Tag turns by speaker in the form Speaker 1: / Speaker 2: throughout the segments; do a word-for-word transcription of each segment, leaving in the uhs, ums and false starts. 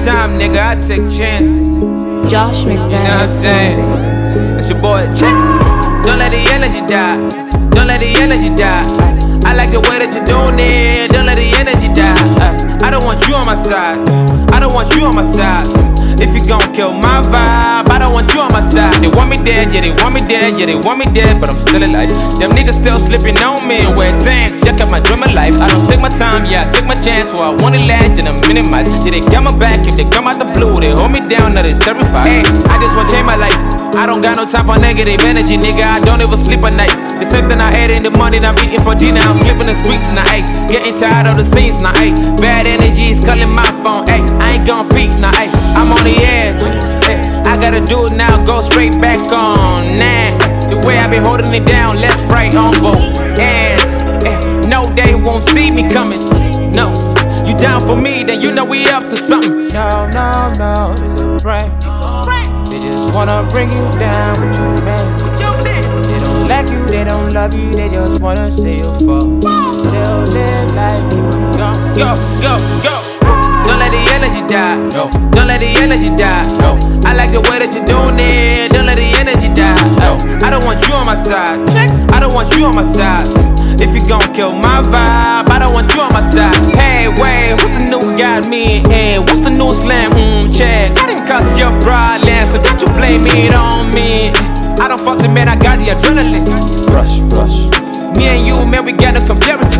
Speaker 1: time, nigga, I take chances.
Speaker 2: Josh McVan.
Speaker 1: You know what I'm saying? That's your boy, check. Don't let the energy die. Don't let the energy die. I like the way that you're doing it. Don't let the energy die. I don't want you on my side. I don't want you on my side. If you gon' kill my vibe, I don't want you on my side. They want me dead, yeah, they want me dead, yeah, they want me dead, but I'm still alive. Them niggas still slipping on me and wear tanks. Yeah, kept my dream alive. I don't take my time, yeah, I take my chance. So I want it last, then I minimize. Yeah, they got my back, if they come out the blue, they hold me down, now they terrified. Hey, I just want to change my life. I don't got no time for negative energy, nigga. I don't ever sleep at night. The same thing I ate in the morning, I'm eating for dinner. I'm flipping the scripts now, ayy. Getting tired of the scenes now, ayy. Bad energy is calling my phone, ayy. I ain't gon' peek now, ayy. I'm on the edge, ayy. I gotta do it now, go straight back on. Nah, the way I been holding it down, left, right, on both ends. Ay. No, they won't see me coming. No, you down for me, then you know we up to something. No, no, no, it's a prank. They just wanna bring you down with your man. They don't like you, they don't love you, they just wanna see you fall. Still live like you go, go, go, go. Don't let the energy die, no. Don't let the energy die, no. I like the way that you're doing it. Don't let the energy die, no. I don't want you on my side. I don't want you on my side. If you gon' kill my vibe, I don't want you on my side. Hey, wait, what's the new got me in? What's the new slam? Mmm, check. I didn't cuss your broad land, so don't you blame it on me. I don't fuss it, man, I got the adrenaline. Rush, rush. Me and you, man, we got no comparison.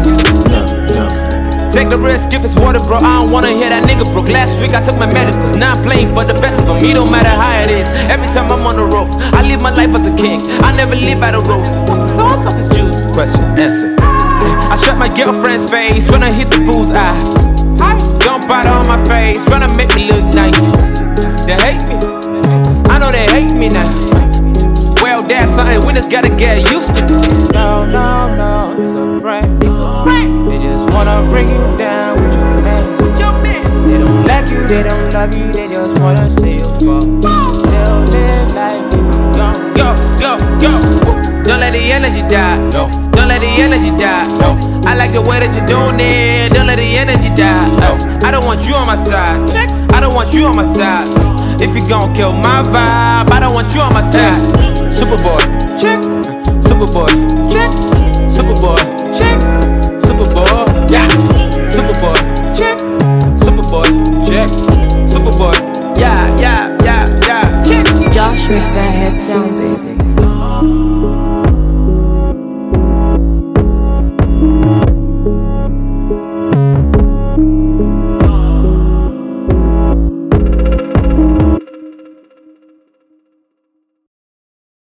Speaker 1: Take the risk if it's water, bro. I don't wanna hear that nigga broke. Last week I took my medicals, now I'm playing for the best of them. It don't matter how it is. Every time I'm on the road, I live my life as a king. I never live by the ropes. What's the sauce of his juice? Question, answer. I shut my girlfriend's face, tryna hit the bullseye. Don't bite on my face, tryna make me look nice. They hate me, I know they hate me now. Well, that's something winners gotta get used to. No, no, no, it's a prank. It's a prank. They just wanna bring you down with your man. With your man. They don't like you, they don't love you, they just wanna see you fall. Still live like you go, go, go, go. Don't let the energy die, no. Don't let the energy die, no. I like the way that you're doing it. Don't let the energy die, no. I don't want you on my side. I don't want you on my side. If you gon' kill my vibe, I don't want you on my side. Superboy, check. Superboy, check. Superboy, check. Superboy, yeah. Superboy, check. Superboy, check. Superboy, yeah, yeah, yeah, yeah, check.
Speaker 2: Josh McVan, head sound, baby.